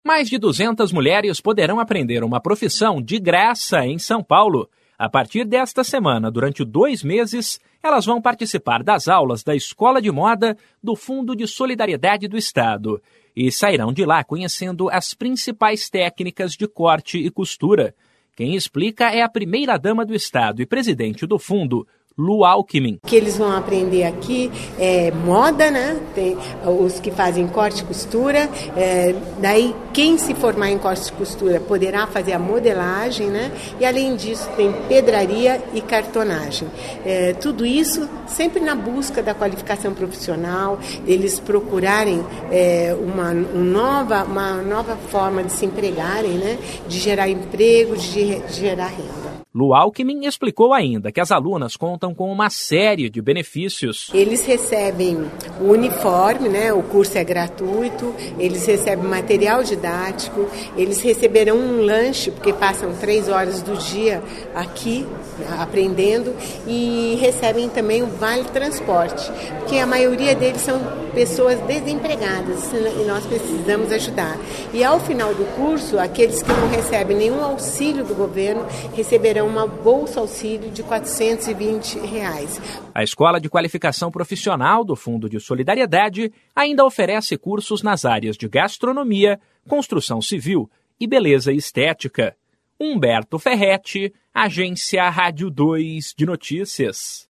Mais de 200 mulheres poderão aprender uma profissão de graça em São Paulo. A partir desta semana, durante 2 meses, elas vão participar das aulas da Escola de Moda do Fundo de Solidariedade do Estado e sairão de lá conhecendo as principais técnicas de corte e costura. Quem explica é a primeira-dama do Estado e presidente do fundo, Lu Alckmin. O que eles vão aprender aqui é moda, né? Tem os que fazem corte e costura. Daí, quem se formar em corte e costura poderá fazer a modelagem, né? E, além disso, tem pedraria e cartonagem. Tudo isso sempre na busca da qualificação profissional, eles procurarem uma nova forma de se empregarem, né? De gerar emprego, de gerar renda. Lu Alckmin explicou ainda que as alunas contam com uma série de benefícios. Eles recebem o uniforme, né? O curso é gratuito, eles recebem material didático, eles receberão um lanche, porque passam 3 horas do dia aqui aprendendo, e recebem também o vale transporte, porque a maioria deles são pessoas desempregadas e nós precisamos ajudar. E ao final do curso, aqueles que não recebem nenhum auxílio do governo receberão uma bolsa auxílio de R$ 420. A Escola de Qualificação Profissional do Fundo de Solidariedade ainda oferece cursos nas áreas de gastronomia, construção civil e beleza e estética. Humberto Ferretti, Agência Rádio 2 de Notícias.